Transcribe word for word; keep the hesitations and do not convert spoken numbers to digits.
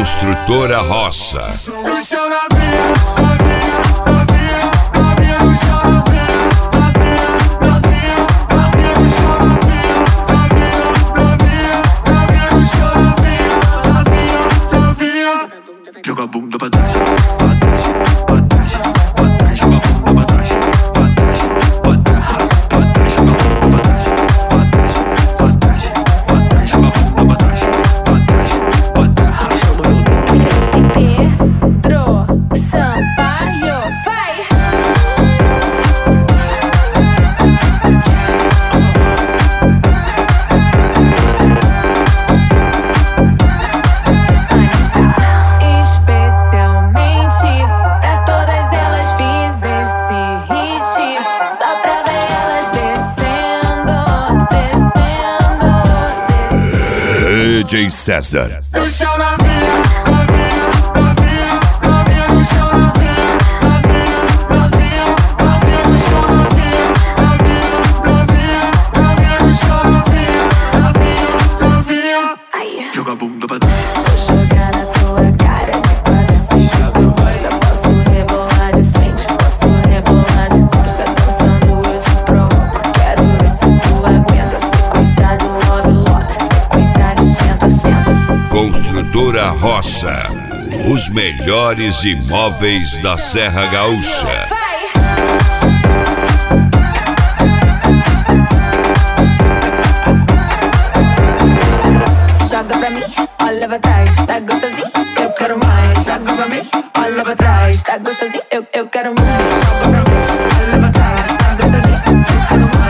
Construtora Roça. No chão novinha, novinha, novinha, novinha no chão novinha, novinha, novinha, novinha no chão novinha, novinha, novinha, novinha no chão novinha, novinha, novinha. Joga a bunda pra trás, pra trás, pra trás, pra trás. Joga a bunda pra trás, pra trás, pra trás, pra trás. Joga a bunda pra trás, pra trás, pra trás, pra trás. Joga a bunda pra trás, pra trás, pra trás. Pedro Sampaio, vai! Especialmente pra todas elas fiz esse hit, só pra ver elas descendo, descendo, descendo. D J César. No chão novinha, novinha, novinha, novinha no chão novinha, novinha, novinha, novinha no chão novinha, novinha, novinha, novinha no chão novinha, novinha, novinha. Aí, Joga a bunda pra trás. vou jogar na tua cara de quatro, assim que tu gosta. Posso rebolar de frente, posso rebolar de costa. Dançando eu te provoco, quero ver se tu aguenta. Sequência de love lock, sequência de senta, senta. Construtora Roça. Os melhores imóveis da Serra Gaúcha. Vai! Joga pra mim, olha pra trás, tá gostosinho, eu quero mais. Joga pra mim, olha pra trás, tá gostosinho, eu, eu quero mais. Joga pra mim, olha pra trás, tá gostosinho, eu quero mais.